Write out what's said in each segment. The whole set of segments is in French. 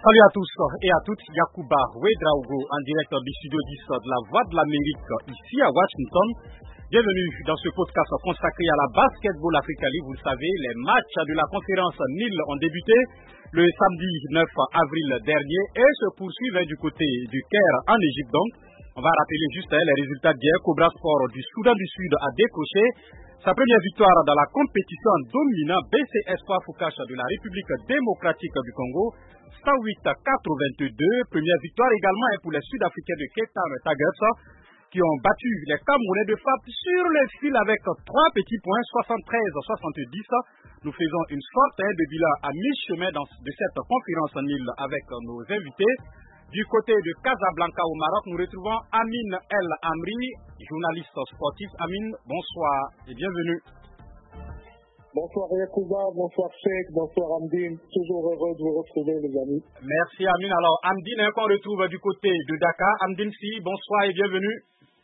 Salut à tous et à toutes, Yacouba Ouedraogo en direct du studio 10 de la Voix de l'Amérique ici à Washington. Bienvenue dans ce podcast consacré à la Basketball Africa League. Vous le savez, les matchs de la conférence NIL ont débuté le samedi 9 avril dernier et se poursuivent du côté du Caire en Égypte. Donc, on va rappeler juste les résultats d'hier. Cobra Sport du Soudan du Sud a décroché sa première victoire dans la compétition en dominant BC Espoir Foucache de la République démocratique du Congo. 108-82, première victoire également pour les Sud-Africains de Cape Town Tigers qui ont battu les Camerounais de FAP sur le fil avec 3 petits points, 73-70. Nous faisons une sorte de bilan à mi-chemin de cette conférence en île avec nos invités. Du côté de Casablanca au Maroc, nous retrouvons Amine El Amri, journaliste sportif. Amine, bonsoir et bienvenue. Bonsoir Yacouba, bonsoir Cheikh, bonsoir Amdine. Toujours heureux de vous retrouver les amis. Merci Amine. Alors Amdine, qu'on retrouve du côté de Dakar. Amdine Si, bonsoir et bienvenue.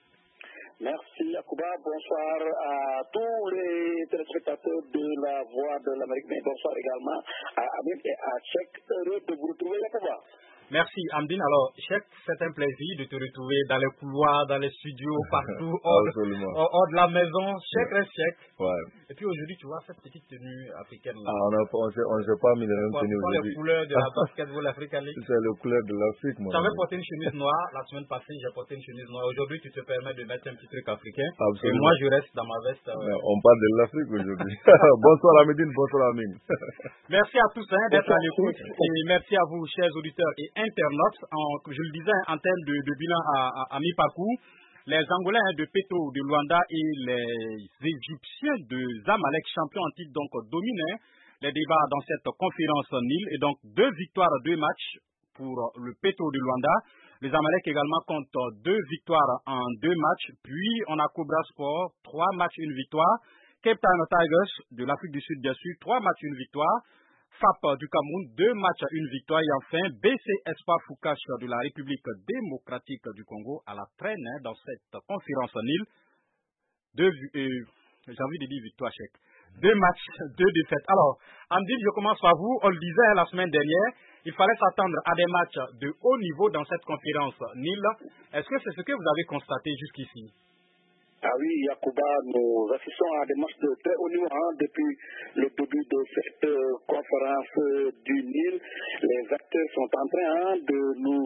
Merci Yacouba, bonsoir à tous les téléspectateurs de la Voix de l'Amérique, mais bonsoir également à Amine et à Cheikh. Heureux de vous retrouver Yacouba. Merci Amdine. Alors, Cheikh, c'est un plaisir de te retrouver dans les couloirs, dans les studios, partout, hors de la maison. Cheikh reste Cheikh. Ouais. Et puis aujourd'hui, tu vois cette petite tenue africaine là. On ne s'est pas mis la même tenue aujourd'hui. Les couleurs de la Basketball Africa League. C'est les couleurs de l'Afrique, moi. Tu avais porté une chemise noire la semaine passée, j'ai porté une chemise noire. Aujourd'hui, tu te permets de mettre un petit truc africain. Absolument. Et moi, je reste dans ma veste. On parle de l'Afrique aujourd'hui. Bonsoir Amidine, bonsoir Amine. Merci à tous d'être à l'écoute. Et merci à vous, chers auditeurs et internautes. Je le disais en termes de bilan à mi-parcours, les Angolais de Peto de Luanda et les Égyptiens de Zamalek, champions en titre, donc dominent les débats dans cette conférence NIL. Et donc 2 victoires, 2 matchs pour le Peto de Luanda. Les Zamalek également comptent 2 victoires en 2 matchs. Puis on a Cobra Sport, 3 matchs, 1 victoire. Cape Town Tigers de l'Afrique du Sud, bien sûr, 3 matchs, 1 victoire. FAP du Cameroun, 2 matchs, 1 victoire. Et enfin, BC Espoir Foucache de la République démocratique du Congo à la traîne dans cette conférence en île. J'ai envie de dire victoire chèque. 2 matchs, 2 défaites. Alors, Amdine, je commence par vous. On le disait la semaine dernière, il fallait s'attendre à des matchs de haut niveau dans cette conférence NIL. Est-ce que c'est ce que vous avez constaté jusqu'ici? Ah oui, Yacouba, nous assistons à des matchs de très haut niveau depuis le début de cette conférence du Nil. Les acteurs sont en train de nous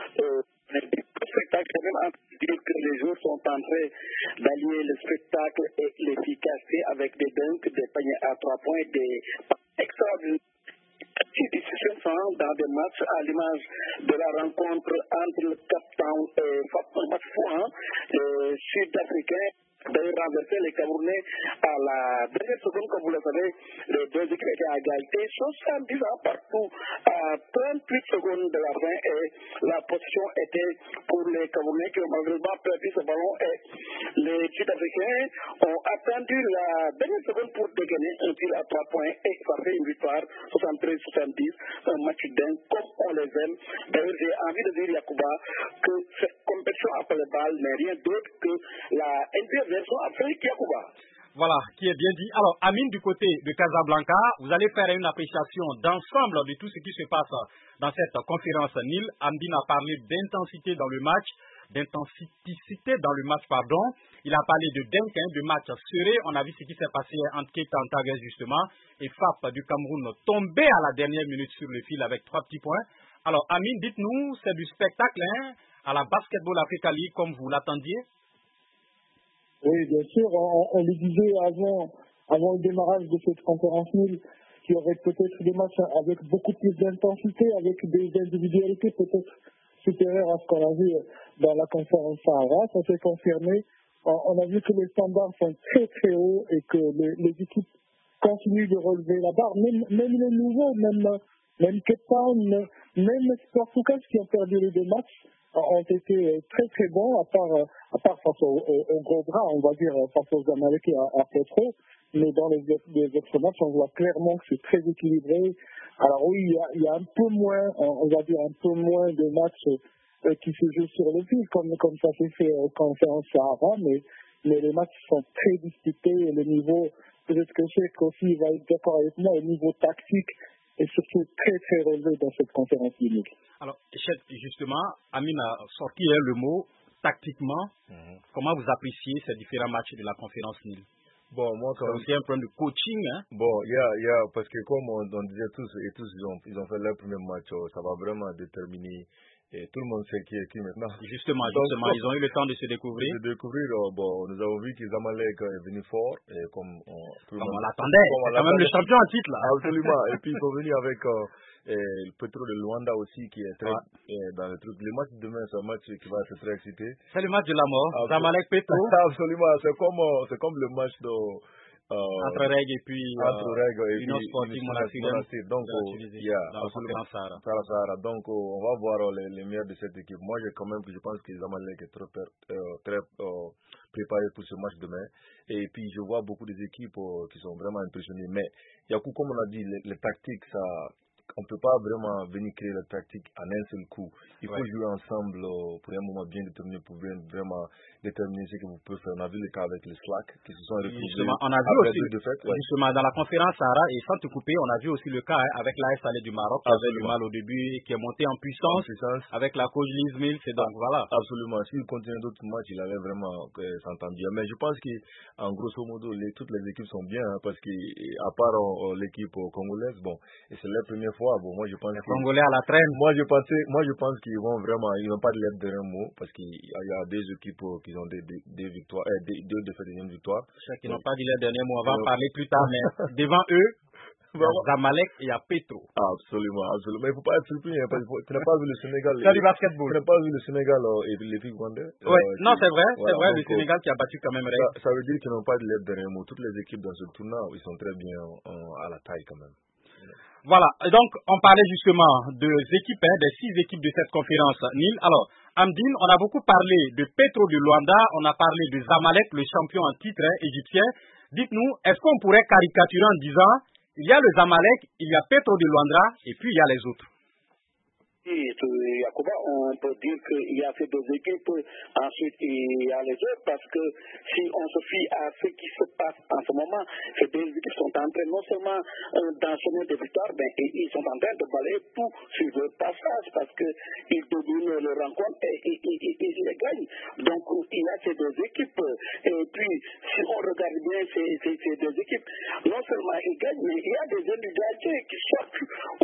spectacle, même en dire que les joueurs sont en train d'allier le spectacle et l'efficacité avec des dunks, des paniers à 3 points, des extraordinaires décisions dans des matchs à l'image de la rencontre entre le Cape Town et FAP, un match fou, les Sud-Africains d'ailleurs renversé les Camerounais à la dernière seconde, comme vous le savez, les 2 équipes étaient à égalité, 70 partout à 38 secondes de la fin et la position était pour les Camerounais qui ont malheureusement perdu ce ballon et les Sud-Africains ont attendu la dernière seconde pour dégainer un tir à 3 points et ça fait une victoire 73-70, un match dingue comme on les aime. D'ailleurs, j'ai envie de dire, Yacouba, que cette compétition après le bal n'est rien d'autre que la NBA version Afrique, Yacouba. Voilà, qui est bien dit. Alors, Amine, du côté de Casablanca, vous allez faire une appréciation d'ensemble de tout ce qui se passe dans cette conférence NIL. Amine a parlé d'intensité dans le match, d'intensité dans le match, pardon. Il a parlé de dunk, de match serré. On a vu ce qui s'est passé entre Cape Town Tigers, justement, et FAP du Cameroun tombé à la dernière minute sur le fil avec 3 petits points. Alors, Amine, dites-nous, c'est du spectacle à la Basketball Africa League comme vous l'attendiez? Oui, bien sûr, on le disait avant le démarrage de cette conférence NIL, qu'il y aurait peut-être des matchs avec beaucoup plus d'intensité, avec des individualités peut-être supérieures à ce qu'on a vu dans la conférence Sahara. Ça s'est confirmé. On a vu que les standards sont très très hauts et que les équipes continuent de relever la barre. Même les nouveaux, même Cape Town, même Sport Foucache qui ont perdu les 2 matchs, ont été très très bons, à part face aux gros bras, on va dire, face aux Américains à Petro. Mais dans les autres matchs, on voit clairement que c'est très équilibré. Alors oui, il y a un peu moins, on va dire un peu moins de matchs qui se jouent sur le fil, comme ça s'est fait en conférence Sahara, mais les matchs sont très disputés et le niveau, peut-être que Cheikh aussi va être d'accord avec moi, au niveau tactique et surtout très très relevé dans cette conférence unique. Alors, justement, Amine a sorti le mot tactiquement. Comment vous appréciez ces différents matchs de la conférence NIL? Bon, moi, c'est aussi un problème de coaching, hein? Bon, parce que comme on disait tous, ils ont fait leur premier match, ça va vraiment déterminer, et tout le monde sait qui est qui maintenant. Justement, ils ont eu le temps de se découvrir. Bon, nous avons vu que Zamalek est venu fort, et comme on l'attendait, c'est quand même le champion en titre, là. Absolument, et puis ils sont venus avec le Petro de Luanda aussi, qui est très dans le truc. Le match de demain, c'est un match qui va être très excité. C'est le match de la mort, Zamalek Petro. Absolument, c'est comme le match de... entre Reg et puis Union Sportive Monastir. Donc, Sahara. Donc, on va voir les meilleurs de cette équipe. Moi, je pense que Zamalek est très préparé pour ce match demain. Et puis, je vois beaucoup des équipes qui sont vraiment impressionnées. Mais, Yakou, comme on a dit, les tactiques, on ne peut pas vraiment venir créer la tactique en un seul coup. Il faut jouer ensemble pour un moment bien déterminé, pour vraiment déterminer ce que vous pouvez faire. On a vu le cas avec les Slack qui se sont retrouvés. Justement, on a vu aussi, justement, dans la conférence Sahara, et sans te couper, on a vu aussi le cas avec l'AS Salé du Maroc, qui avait du mal au début et qui est monté en puissance avec la coach Liz Mills. Donc voilà. Absolument. S'il continue d'autres matchs, il allait vraiment s'entendre bien. Mais je pense qu'en grosso modo, toutes les équipes sont bien, parce qu'à part l'équipe congolaise, bon, et c'est la première fois. Bon, moi je pense les Congolais à la traîne. Moi je pense qu'ils vont vraiment, ils n'ont pas de lettre derrière mot, parce qu'il y a deux équipes qui ont des victoires, deux défaites et une victoire. Ceux qui n'ont pas dit leur dernier mot, on va en parler plus tard, mais devant eux, il y a Zamalek et il y a Petro. Absolument. Mais il ne faut pas être surpris, parce que tu n'as pas vu le Sénégal. C'est du basketball. Tu n'as pas vu le Sénégal et les filles rwandais. Non, c'est vrai, le Sénégal qui a battu quand même Reg. Ça veut dire qu'ils n'ont pas de lettre derrière mot. Toutes les équipes dans ce tournoi, ils sont très bien à la taille quand même. Voilà, donc on parlait justement des équipes, des 6 équipes de cette conférence NIL. Alors, Amdine, on a beaucoup parlé de Petro de Luanda, on a parlé de Zamalek, le champion en titre égyptien. Dites-nous, est-ce qu'on pourrait caricaturer en disant, il y a le Zamalek, il y a Petro de Luanda, et puis il y a les autres? Yacouba, on peut dire qu'il y a ces deux équipes, ensuite il y a les autres, parce que si on se fie à ce qui se passe en ce moment, ces deux équipes sont en train non seulement d'enchaîner des victoires, mais ils sont en train de balayer tout sur leur passage, parce qu'ils dominent leur rencontre et ils les gagnent. Donc il y a ces deux équipes, et puis si on regarde bien ces deux équipes, non seulement ils gagnent, mais il y a des individualités qui sortent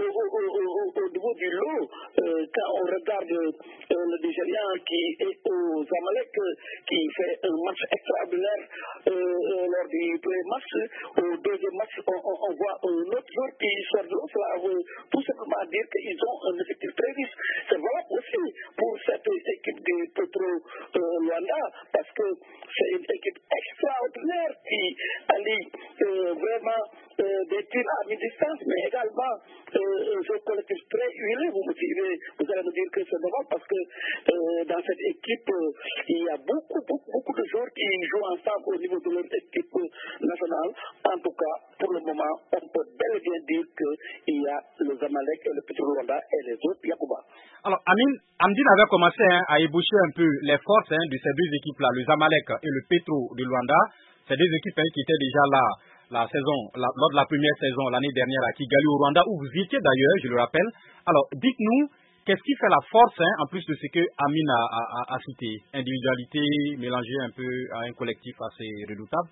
au niveau du lot. Quand on regarde le Nigérian qui est au Zamalek, qui fait un match extraordinaire lors du premier match, au deuxième match, on voit un autre joueur qui sort de l'eau. Cela veut tout simplement dire qu'ils ont un effectif très riche. C'est valable aussi pour cette équipe de Petro Luanda, parce que c'est une équipe extraordinaire qui allie vraiment des tirs à mi-distance, mais également un jeu collectif très huilé. Vous allez me dire que c'est normal, parce que dans cette équipe, il y a beaucoup de joueurs qui jouent ensemble au niveau de leur équipe nationale. En tout cas, pour le moment, on peut bel et bien dire qu'il y a le Zamalek et le Petro Luanda et les autres, Yacouba. Alors, Amdine avait commencé à ébaucher un peu les forces de ces deux équipes-là, le Zamalek et le Petro de Luanda. Ces deux équipes qui étaient déjà là lors de la première saison l'année dernière à Kigali au Rwanda, où vous étiez d'ailleurs, je le rappelle. Alors, dites-nous, qu'est-ce qui fait la force, en plus de ce que Amine a cité? Individualité mélangée un peu à un collectif assez redoutable?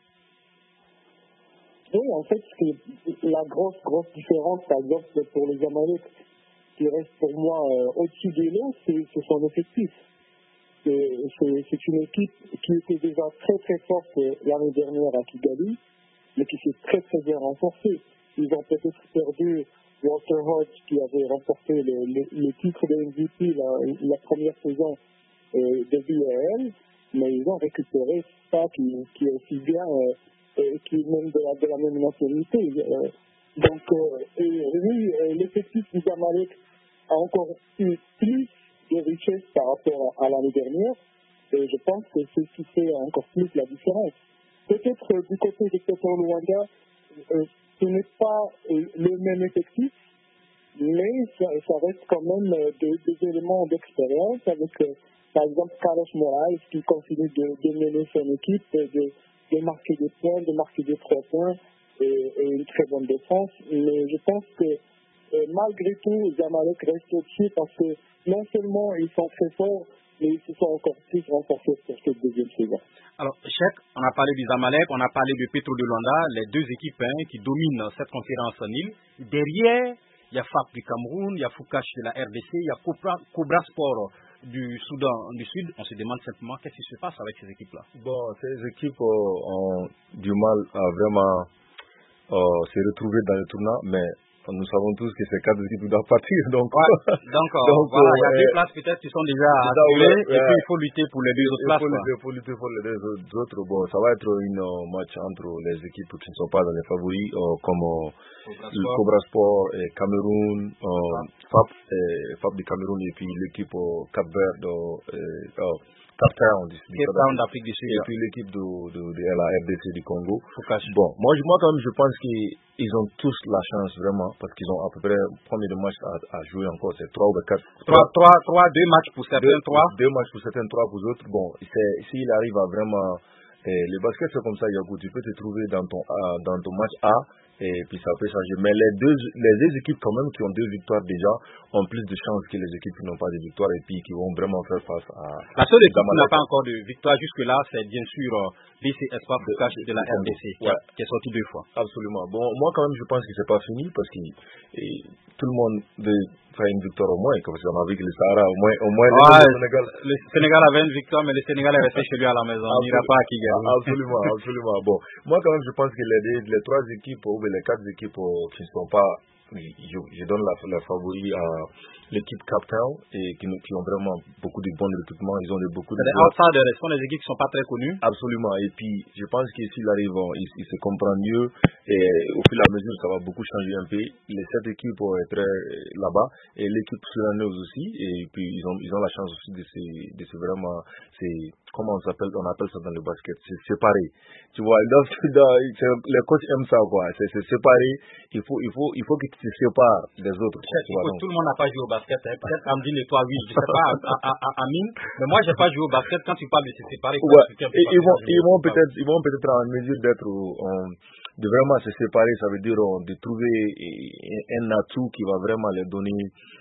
Oui, en fait, la grosse différence, par exemple, pour les Zamalek, qui reste pour moi au-dessus de l'eau, c'est son effectif. C'est une équipe qui était déjà très très forte l'année dernière à Kigali, mais qui s'est très très bien renforcée. Ils ont peut-être perdu Walter Hodge, qui avait remporté le titre de MVP la première saison de l'URL, mais ils ont récupéré ça qui est aussi bien et qui est même de la même nationalité. Donc, l'effectif du Zamalek a encore eu plus de richesse par rapport à l'année dernière, et je pense que c'est ce qui fait encore plus la différence. Peut-être du côté de Petro Luanda, ce n'est pas le même effectif, mais ça reste quand même des éléments d'expérience avec, par exemple, Carlos Moraes qui continue de mener son équipe, de marquer des points, de marquer des 3 points et une très bonne défense. Mais je pense que malgré tout, Zamalek reste au-dessus parce que non seulement ils sont très forts, mais ils se sont encore plus renforcés pour cette deuxième saison. Alors, Cheikh, on a parlé du Zamalek, on a parlé de Petro de Luanda, les deux équipes qui dominent cette conférence en île. Derrière, il y a FAP du Cameroun, il y a Foucache de la RDC, il y a Cobra Sport du Soudan du Sud. On se demande simplement qu'est-ce qui se passe avec ces équipes-là. Bon, ces équipes ont du mal à vraiment se retrouver dans le tournoi, mais nous savons tous que ces 4 équipes doivent partir. Donc, voilà, il y a 2 places peut-être qui sont déjà assurées, et puis il faut lutter pour les 2 autres places. Il faut lutter pour les 2 autres. Bon, ça va être un match entre les équipes qui ne sont pas dans les favoris, comme le Cobra Sport et Cameroun, FAP du Cameroun, et puis l'équipe Cap-Vert Cape Town d'Afrique du Sud. Et puis l'équipe de la RDC du Congo. Bon, moi quand même, je pense qu'ils ont tous la chance vraiment, parce qu'ils ont à peu près combien de matchs à jouer encore, c'est 3 ou 4. 2 matchs pour certains, 2 matchs pour certains, 3 pour d'autres. Bon, s'il arrive à vraiment, le basket c'est comme ça, Yakou, tu peux te trouver dans ton match A, et puis ça peut changer. Mais les deux équipes quand même qui ont 2 victoires déjà ont plus de chances que les équipes qui n'ont pas de victoire et puis qui vont vraiment faire face à... La seule équipe qui n'a pas encore de victoire jusque-là, c'est bien sûr BC Espoir Foucache de la RDC, qui est sorti 2 fois. Absolument. Bon, moi quand même je pense que c'est pas fini parce que tout le monde veut faire une victoire au moins, comme ça on a vu que le Sahara au moins le Sénégal avait une victoire, mais le Sénégal est resté chez lui à la maison. Il n'ira pas à Kigali. Absolument. Bon, moi quand même je pense que les 3 équipes ou les 4 équipes qui ne sont pas, je donne la favori à l'équipe Cape Town et qui ont vraiment beaucoup de bons recrutements. Ils ont beaucoup de... Les outsiders, ce sont des équipes qui ne sont pas très connues. Absolument. Et puis, je pense que s'ils arrivent, ils se comprennent mieux et au fur et à mesure, ça va beaucoup changer un peu. Les 7 équipes vont être là-bas et l'équipe soudanaise aussi. Et puis, ils ont la chance aussi de se vraiment... Comment on appelle ça dans le basket? C'est séparé. Tu vois, les coachs aiment ça, quoi. C'est séparé. Il faut que tu te sépares des autres. Tout le monde n'a pas joué au basket. Peut-être Amdine et toi, oui. Je ne sais pas, Amine. Mais moi, je n'ai pas joué au basket. Quand tu parles de se séparer, ils vont peut-être en mesure de vraiment se séparer. Ça veut dire de trouver un atout qui va vraiment les donner...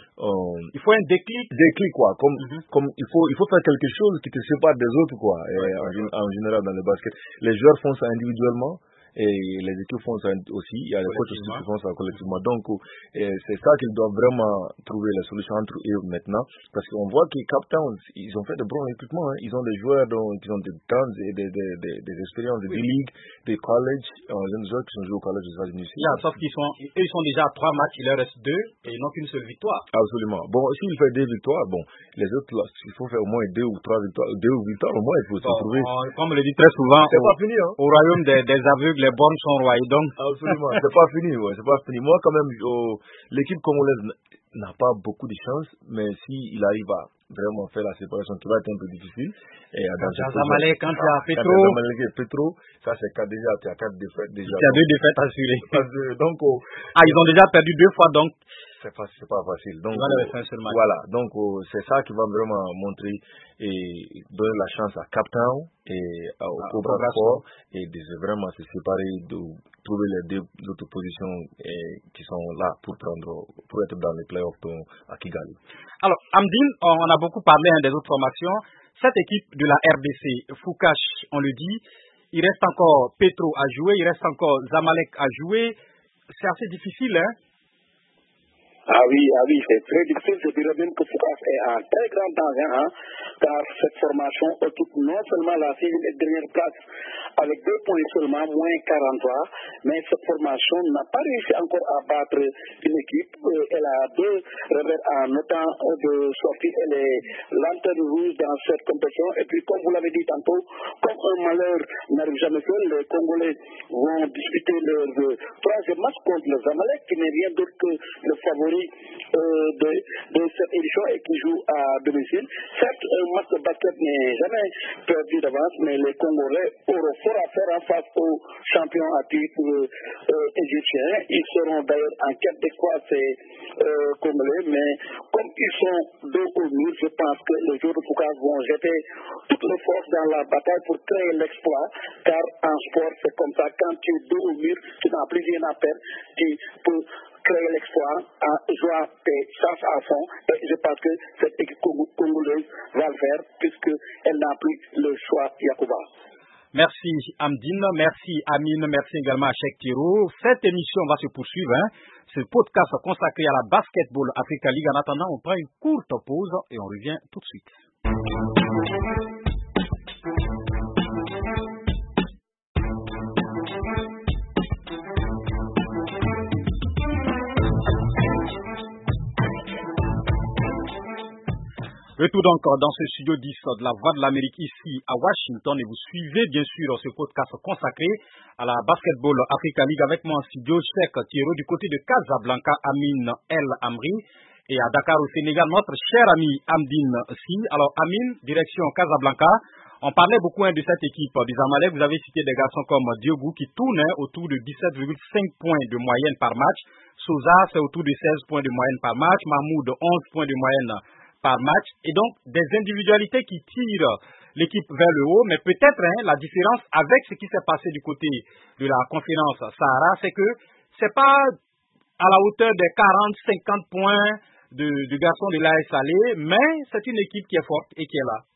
il faut un déclic quoi, comme il faut faire quelque chose qui te sépare des autres quoi. En général dans le basket les joueurs font ça individuellement et les équipes font ça aussi, il y a les coachs aussi qui font ça collectivement, donc c'est ça qu'ils doivent vraiment trouver la solution entre eux maintenant, parce qu'on voit que Cape Town, ils ont fait de bons recrutements, ils ont des joueurs qui ont des temps et des expériences de D-League, des college, des joueurs qui sont joués au collège des États-Unis. Sauf qu'ils sont déjà à 3 matchs, il leur reste 2 et ils n'ont qu'une seule victoire. Absolument. Bon, s'il fait 2 victoires, bon, les autres là, il faut faire au moins 2 ou 3 victoires, 2 victoires au moins, il faut se trouver. Comme on le dit très souvent, c'est pas fini, au royaume des aveugles, les bornes sont royaux, donc. Absolument, c'est pas fini, c'est pas fini. Moi, quand même, l'équipe congolaise n'a pas beaucoup de chance, mais s'il arrive à vraiment faire la séparation qui va être un peu difficile. Et Zamalek, quand tu as Petro, ça c'est déjà, tu as 4 défaites déjà. Tu as 2 défaites assurées. Donc, ils ont déjà perdu 2 fois, donc. C'est pas facile. Donc, voilà, donc c'est ça qui va vraiment montrer et donner la chance à Cape Town et au Cobra Sport et de vraiment se séparer, de trouver les 2 autres positions qui sont là pour être dans les playoffs à Kigali. Alors, Amdine, on a beaucoup parlé des autres formations. Cette équipe de la RDC, Foucache, on le dit, il reste encore Petro à jouer, il reste encore Zamalek à jouer. C'est assez difficile, hein? Ah oui, c'est très difficile. Je dirais même que Foucache est en très grand danger, car cette formation occupe non seulement la 6e et dernière place avec 2 points seulement, moins 43, mais cette formation n'a pas réussi encore à battre une équipe. Elle a 2 revers en autant de sortir. Elle est lanterne rouge dans cette compétition. Et puis, comme vous l'avez dit tantôt, comme un malheur n'arrive jamais seul, les Congolais vont disputer leur 3e match contre le Zamalek, qui n'est rien d'autre que le favori de cette édition et qui joue à domicile. Certes, un match de basket n'est jamais perdu d'avance, mais les Congolais auront fort à faire en face aux champions à titre égyptiens. Ils seront d'ailleurs en quête d'exploit, ces Congolais, mais comme ils sont dos au mur, je pense que les joueurs de Foucache vont jeter toutes les forces dans la bataille pour créer l'exploit, car en sport, c'est comme ça, quand tu es dos au mur, tu n'as plus rien à perdre, tu peux créé l'exploit en jouant des chances à fond. Et je pense que cette équipe congolaise va le faire puisqu'elle n'a plus le choix, Yacouba. Merci Amdine, merci Amine, merci également à Cheikh Thiro. Cette émission va se poursuivre. Ce podcast consacré à la Basketball Africa League. En attendant, on prend une courte pause et on revient tout de suite. Retour donc dans ce studio 10 de la Voix de l'Amérique ici à Washington et vous suivez bien sûr ce podcast consacré à la Basketball Africa League avec moi en studio Cheikh Thiro du côté de Casablanca, Amine El Amri et à Dakar au Sénégal notre cher ami Amdine Si. Alors Amine, direction Casablanca, on parlait beaucoup de cette équipe du Zamalek, vous avez cité des garçons comme Diogou qui tournent autour de 17,5 points de moyenne par match, Souza c'est autour de 16 points de moyenne par match, Mahmoud 11 points de moyenne par match, et donc des individualités qui tirent l'équipe vers le haut, mais peut-être la différence avec ce qui s'est passé du côté de la conférence Sahara, c'est que c'est pas à la hauteur des 40-50 points du garçon de l'AS Salé, mais c'est une équipe qui est forte et qui est là.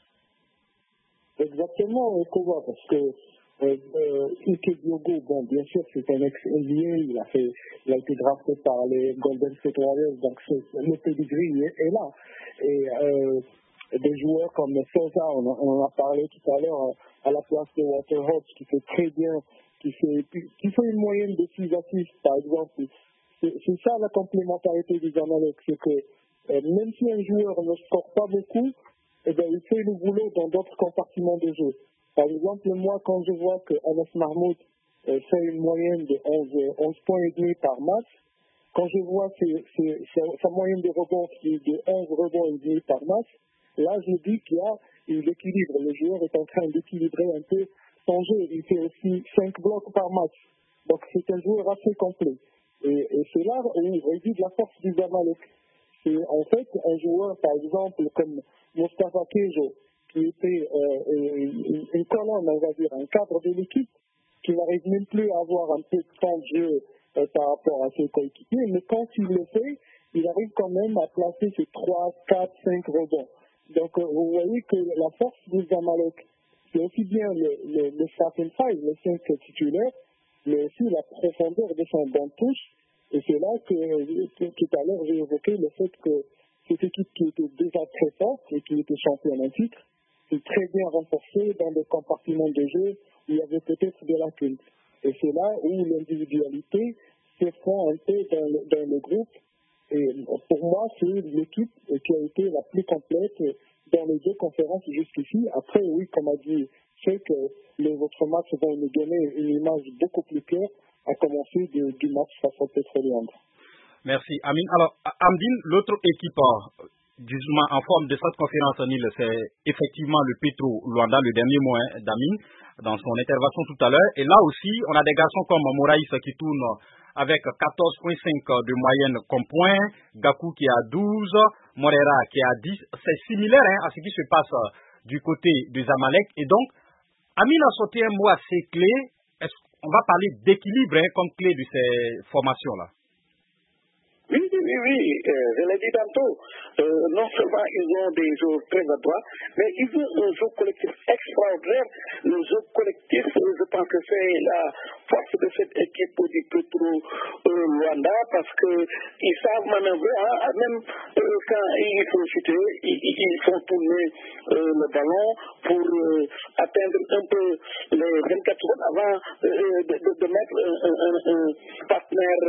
Exactement, parce que Ike Diogo, bon, bien sûr, c'est un ex-NBA, il a été drafté par les Golden State Warriors, donc le pedigree est là. Et des joueurs comme Sosa, on en a parlé tout à l'heure, à la place de Waterhouse, qui fait très bien, qui fait une moyenne de 6 assists, par exemple. C'est ça la complémentarité du Zamalek, c'est que même si un joueur ne score pas beaucoup, eh bien, il fait le boulot dans d'autres compartiments de jeu. Par exemple, moi, quand je vois que Anas Mahmoud fait une moyenne de 11 points et demi par match, quand je vois sa moyenne de rebonds qui est de 11 rebonds et demi par match, là, je dis qu'il y a l'équilibre. Le joueur est en train d'équilibrer un peu son jeu. Il fait aussi 5 blocs par match. Donc, c'est un joueur assez complet. Et c'est là où on dit de la force du Zamalek. C'est en fait un joueur, par exemple, comme Mostafa Kejo, qui était une colonne, on va dire, un cadre de l'équipe, qui n'arrive même plus à avoir un peu de temps de jeu par rapport à ses coéquipiers, mais quand il le fait, il arrive quand même à placer ses 3, 4, 5 rebonds. Donc vous voyez que la force du Zamalek, c'est aussi bien le starting five, le 5 titulaire, mais aussi la profondeur de son banc de touche. Et c'est là que tout à l'heure j'ai évoqué le fait que cette équipe qui était déjà très forte et qui était championne en titre, est très bien renforcée dans des compartiments de jeu où il y avait peut-être des lacunes. Et c'est là où l'individualité se fond un peu dans le groupe. Et pour moi, c'est l'équipe qui a été la plus complète dans les deux conférences jusqu'ici. Après, oui, comme a dit, c'est que les autres matchs vont nous donner une image beaucoup plus claire à commencer du match face au Pétroliandre. Merci, Amine. Alors, Amdine, l'autre équipe justement en forme de cette conférence en île, c'est effectivement le Petro Luanda, le dernier mot d'Amine, dans son intervention tout à l'heure. Et là aussi, on a des garçons comme Moraïs qui tournent avec 14,5 de moyenne comme point, Gakou qui a 12, Morera qui a 10. C'est similaire à ce qui se passe du côté du Zamalek. Et donc, Amine a sorti un mot assez clé. On va parler d'équilibre comme clé de ces formations-là. Oui, je l'ai dit tantôt. Non seulement ils ont des jeux très adroits, mais ils ont un jeu collectif extraordinaire. Le jeu collectif, je pense que c'est la force de cette équipe du Petro Luanda, parce qu'ils savent manœuvrer, même quand il faut chuter, ils font tourner le ballon pour atteindre un peu les 24 secondes avant de mettre un partenaire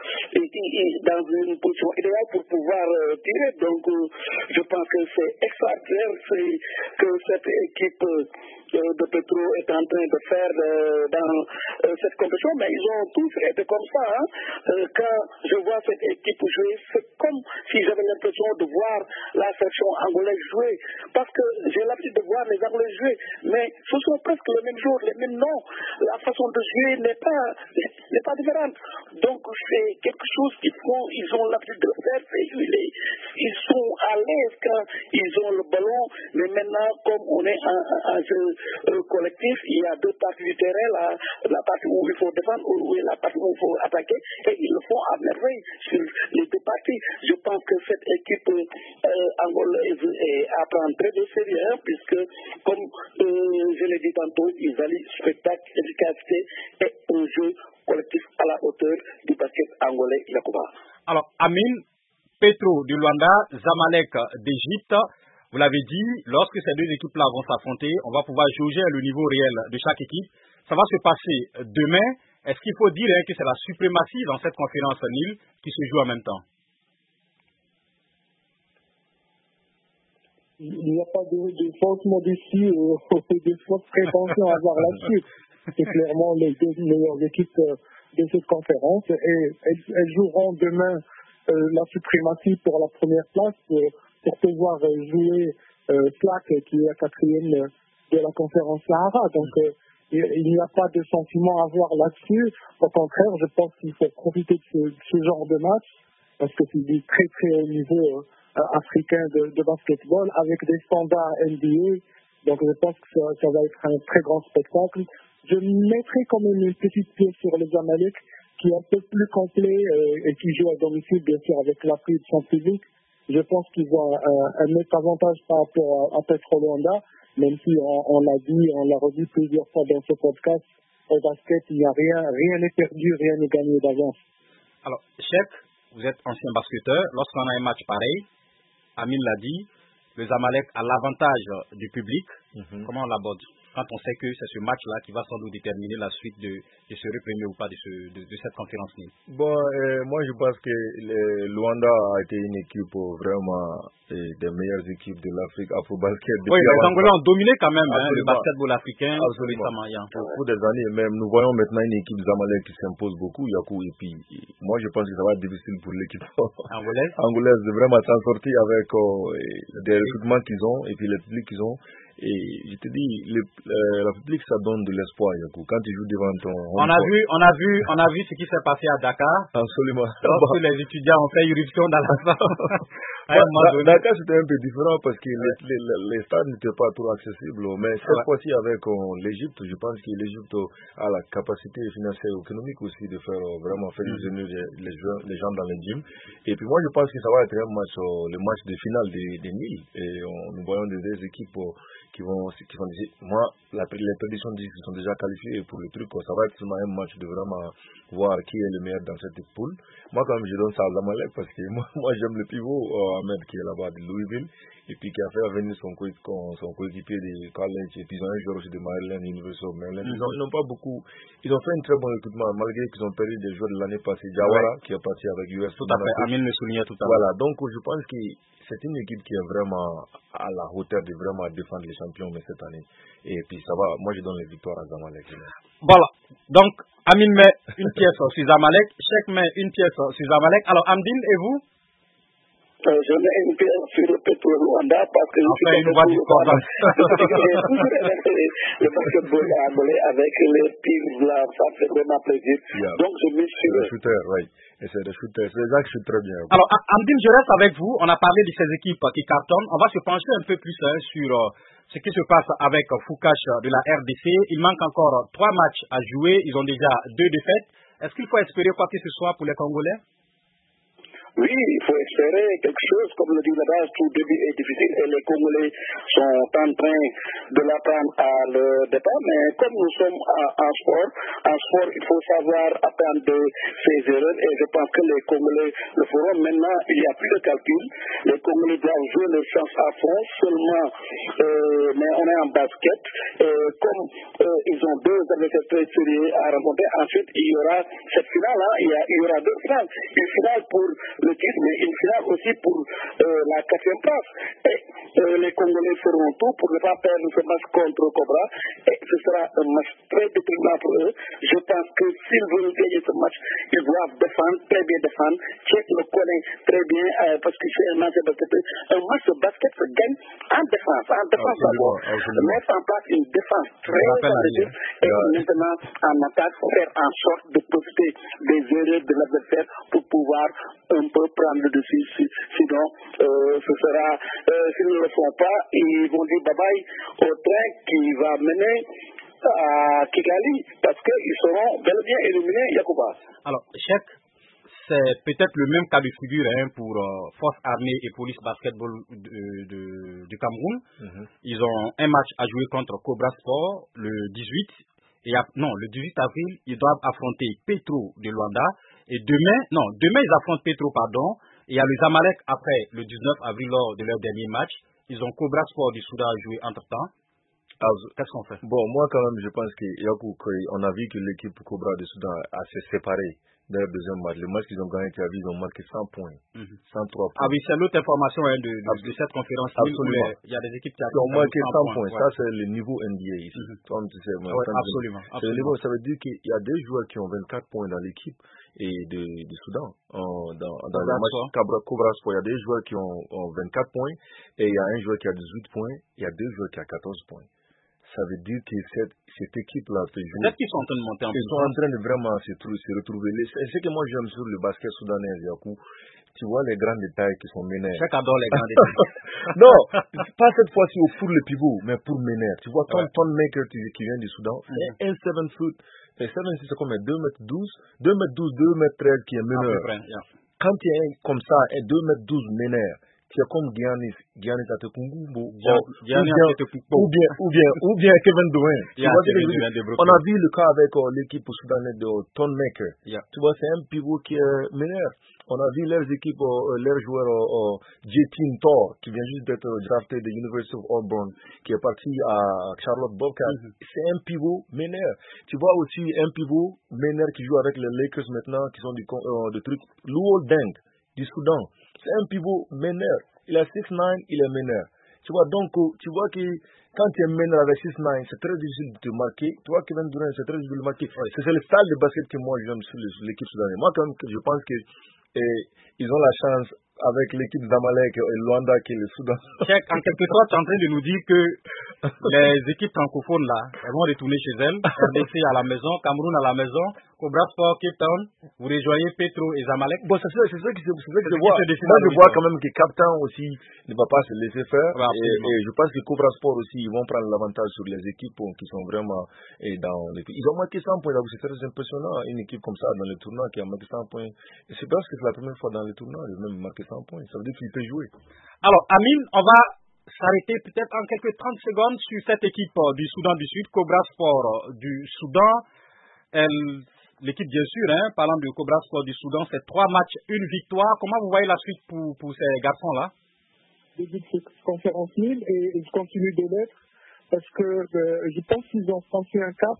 dans une position idéale pour pouvoir tirer. Donc, je pense que c'est extraordinaire que cette équipe de Petro est en train de faire dans cette compétition, mais ils ont tous été comme ça. Quand je vois cette équipe jouer, c'est comme si j'avais l'impression de voir la section angolaise jouer, parce que j'ai l'habitude de voir les Angolais jouer, mais ce sont presque les mêmes jours, les mêmes noms, la façon de jouer n'est pas différente. Donc c'est quelque chose qu'ils font, ils ont l'habitude de le faire, ils sont à l'aise quand ils ont le ballon, mais maintenant comme on est un jeu collectif, il y a deux parties du terrain, la partie où il faut défendre ou la partie où il faut attaquer, et ils le font à merveille sur les deux parties. Je pense que cette équipe angolaise apprend très de sérieux, puisque comme je l'ai dit tantôt, ils allient spectacle, efficacité et un jeu collectif à la hauteur du basket angolais, Yacouba. Alors, Amin, Petro de Luanda, Zamalek d'Égypte, vous l'avez dit, lorsque ces deux équipes-là vont s'affronter, on va pouvoir jauger le niveau réel de chaque équipe. Ça va se passer demain. Est-ce qu'il faut dire que c'est la suprématie dans cette conférence Nil qui se joue en même temps? Il n'y a pas de fausse modestie ou de fausse prétention à avoir là-dessus. C'est clairement les deux meilleures équipes de cette conférence et elles joueront demain la suprématie pour la première place pour pouvoir jouer Slack qui est la quatrième de la conférence Sahara. Donc il n'y a pas de sentiment à avoir là-dessus. Au contraire, je pense qu'il faut profiter de ce genre de match parce que c'est du très très haut niveau africain de basketball avec des standards NBA. Donc je pense que ça va être un très grand spectacle. Je mettrai quand même une petite pièce sur les Zamalek qui est un peu plus complet et qui joue à domicile bien sûr avec l'appui de son public. Je pense qu'ils ont un net avantage par rapport à Petro Luanda, même si on l'a dit, on l'a redit plusieurs fois dans ce podcast, au basket il n'y a rien n'est perdu, rien n'est gagné d'avance. Alors, Chef, vous êtes ancien basketteur, lorsqu'on a un match pareil, Amin l'a dit, le Zamalek a l'avantage du public. Comment on l'aborde quand on sait que c'est ce match-là qui va sans doute déterminer la suite de ce premier ou pas de cette conférence Nil? Bon, moi je pense que le Luanda a été une équipe vraiment des meilleures équipes de l'Afrique afro-basket. Oui, les Angolais ont dominé quand même le basketball africain récemment. Pour des années, même nous voyons maintenant une équipe Zamalek qui s'impose beaucoup, Yakou, et puis moi je pense que ça va être difficile pour l'équipe angolaise de vraiment s'en sortir avec des recrutements qu'ils ont et puis le public qu'ils ont. Et je te dis, la public ça donne de l'espoir, Yakou. Quand tu joues devant ton on a vu ce qui s'est passé à Dakar. Absolument. Lorsque les étudiants ont fait irruption dans la salle. Dakar c'était un peu différent parce que les stades n'étaient pas trop accessibles. Mais cette fois-ci avec l'Égypte, je pense que l'Égypte a la capacité financière et économique aussi de faire vraiment faire venir les gens dans les gyms. Et puis moi je pense que ça va être un match, le match de finale des Nil. Et nous voyons des équipes qui vont dire, moi, les prédictions disent qu'ils sont déjà qualifiés pour le truc, ça va être seulement un match de vraiment voir qui est le meilleur dans cette poule. Moi, quand même, je donne ça à Zamalek parce que moi j'aime le pivot, Ahmed, qui est là-bas de Louisville, et puis qui a fait venir son coéquipier de college, et puis ils ont un joueur aussi de Maryland, University of Maryland. Ils n'ont pas beaucoup, ils ont fait un très bon recrutement, malgré qu'ils ont perdu des joueurs de l'année passée. Jawara, qui est parti avec US. Tout à fait, Amin le soulignait tout à l'heure. Voilà, donc je pense que c'est une équipe qui est vraiment à la hauteur de vraiment défendre les champions mais cette année. Et puis ça va, moi je donne les victoires à Zamalek. Voilà, donc Amin met une pièce sur Zamalek, Cheikh met une pièce sur Zamalek. Alors Amdine, et vous? Je mets une pièce sur le Petro Luanda parce que enfin, une voix discordante. Le basketball angolais avec les tirs là, ça fait vraiment plaisir. Donc je mets sur le shooter, oui. Et c'est le shooter, c'est ça que je suis très bien. Alors Amdine, je reste avec vous. On a parlé de ces équipes qui cartonnent. On va se pencher un peu plus sur ce qui se passe avec Foucache de la RDC. Il manque encore 3 matchs à jouer. Ils ont déjà 2 défaites. Est-ce qu'il faut espérer quoi que ce soit pour les Congolais? Oui, il faut espérer quelque chose. Comme le dit l'adage, tout début est difficile et les Congolais sont en train de l'apprendre à le départ. Mais comme nous sommes en sport, il faut savoir apprendre de ses erreurs et je pense que les Congolais le feront. Maintenant, il n'y a plus de calcul. Les Congolais doivent jouer leur chance à fond seulement. Mais on est en basket. Comme ils ont 2 adversaires très sérieux à rencontrer, ensuite il y aura cette finale-là. Il y aura 2 finales. Une finale pour le titre, mais une finale aussi pour la 4e place. Et les Congolais feront tout pour ne pas perdre ce match contre Cobra. Et ce sera un match très déterminant pour eux. Je pense que s'ils veulent gagner ce match, ils doivent défendre, très bien défendre. Tchèque le connaît très bien parce qu'il fait un match de basket. Un match de basket se gagne en défense d'abord. Mettre en place une défense très agressive et maintenant en attaque, faire en sorte de profiter des erreurs de l'adversaire pour pouvoir un peu prendre le dessus. Sinon, ce sera, s'ils ne le font pas, ils vont dire bye bye au train qui va mener à Kigali parce qu'ils seront bel et bien éliminés, Yacouba. Alors, Cheikh, c'est peut-être le même cas de figure pour Force Armée et Police Basketball du Cameroun. Ils ont un match à jouer contre Cobra Sport le 18. Le 18 avril, ils doivent affronter Petro de Luanda. Et demain ils affrontent Petro, pardon. Et il y a le Zamalek après le 19 avril lors de leur dernier match. Ils ont Cobra Sport du Soudan à jouer entre-temps. Qu'est-ce qu'on fait? Bon, moi quand même, je pense qu'on a vu que l'équipe Cobra du Soudan a s'est séparée dans le deuxième match. Le match qu'ils ont gagné, ils ont marqué 100 points. 103 points. Ah oui, c'est l'autre information de cette conférence. Absolument. Il y a des équipes qui ont marqué 100 points. Ça, c'est le niveau NBA ici. Comme tu sais, absolument. Ça veut dire qu'il y a des joueurs qui ont 24 points dans l'équipe et du Soudan. Dans le match Cobra Sport, il y a des joueurs qui ont 24 points et il y a un joueur qui a 18 points. Il y a deux joueurs qui ont 14 points. Ça veut dire que cette équipe-là peut jouer. Peut-être qu'ils sont en train de monter en puissance. Ils sont en train de vraiment se retrouver. Ce que moi j'aime sur le basket soudanais, Yakou, tu vois les grands détails qui sont menés. Chacun adore les grands détails. Non, pas cette fois-ci pour le pivot, mais pour mener. Tu vois, ton maker qui vient du Soudan, c'est un 7 foot. Et 7 c'est comme 2 mètres 12, 2 mètres 12, 2 mètres 13 qui est meneur. Quand tu es comme ça, un 2 mètres 12 meneur, tu es comme Giannis Antetokounmpo ou bien Kevin Durant. On a vu le cas avec l'équipe soudanaise de Tonmaker. Tu vois, c'est un pivot qui est meneur. On a vu leurs équipes, leurs joueurs, J-Team Thor, qui vient juste d'être drafté de University of Auburn, qui est parti à Charlotte Bobcats. C'est un pivot meneur. Tu vois aussi un pivot meneur qui joue avec les Lakers maintenant, qui sont de trucs. Luol Deng, du Soudan. C'est un pivot meneur. Il a 6'9", il est meneur. Tu vois, donc, tu vois que quand tu es meneur avec 6'9", c'est très difficile de te marquer. Tu vois, Kevin Durant, c'est très difficile de marquer. C'est le style de basket que moi j'aime sur l'équipe soudanaise. Moi, quand même, je pense que ils ont la chance avec l'équipe Zamalek et Luanda qui est le Soudan. Cheikh, en quelque sorte, tu es en train de nous dire que les équipes francophones là, elles vont retourner chez elles. RDC à la maison, Cameroun à la maison, Cobra Sport, Cape Town, vous rejoignez Petro et Zamalek. Bon, c'est ça que je vois. Moi, je vois quand même que Cape Town aussi ne va pas se laisser faire. Et je pense que Cobra Sport aussi, ils vont prendre l'avantage sur les équipes qui sont vraiment dans les pays. Ils ont marqué 100 points, c'est très impressionnant. Une équipe comme ça dans le tournoi qui a marqué 100 points. Et c'est parce que c'est la première fois dans le tournoi, ils ont même marqué 100 points. Ça veut dire qu'il peut jouer. Alors, Amine, on va s'arrêter peut-être en quelques 30 secondes sur cette équipe du Soudan du Sud, Cobra Sport du Soudan. L'équipe, bien sûr, parlant de Cobra Sport du Soudan, c'est 3 matchs, 1 victoire. Comment vous voyez la suite pour ces garçons-là? Début de cette conférence libre et je continue de l'être parce que je pense qu'ils ont franchi un cap.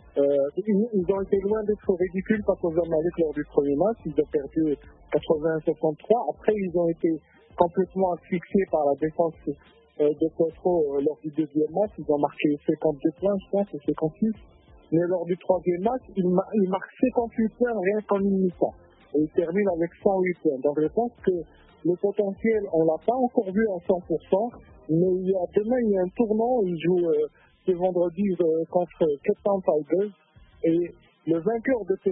Ils ont été loin d'être ridicules face aux Zamalek lors du premier match. Ils ont perdu 81-63. Après, ils ont été complètement asphyxiés par la défense de Petro lors du deuxième match. Ils ont marqué 52 points, je pense, et 56. Mais lors du troisième match, ils marquent 58 points rien qu'en une mi-temps. Et ils terminent avec 108 points. Donc je pense que le potentiel, on l'a pas encore vu à 100%. Mais demain, il y a un tournant. Ils jouent ce vendredi contre Cape Town Tigers. Et le vainqueur de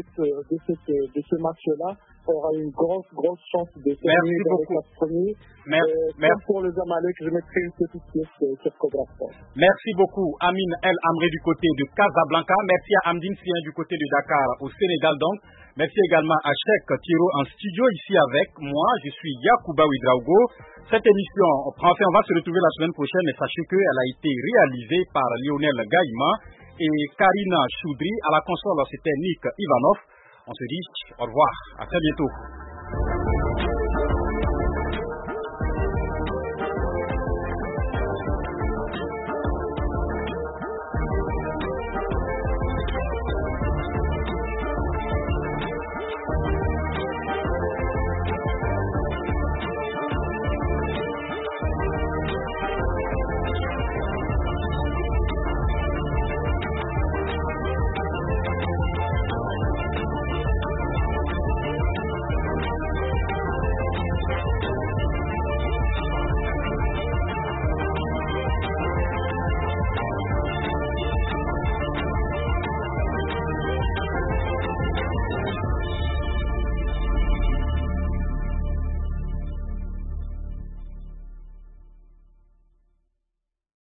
ce match-là aura une grosse chance de terminer dans les 4 premiers. Comme pour le Zamalek, je mettrai une petite pièce sur Cobra Sport. Merci beaucoup, Amine El Amré du côté de Casablanca. Merci à Amdine Sien du côté de Dakar au Sénégal donc. Merci également à Cheikh Tiro en studio ici avec moi. Je suis Yacouba Ouedraogo. Cette émission, on va se retrouver la semaine prochaine et sachez qu'elle a été réalisée par Lionel Gaïma et Karina Choudry. À la console, c'était Nick Ivanov. On se dit au revoir. À très bientôt.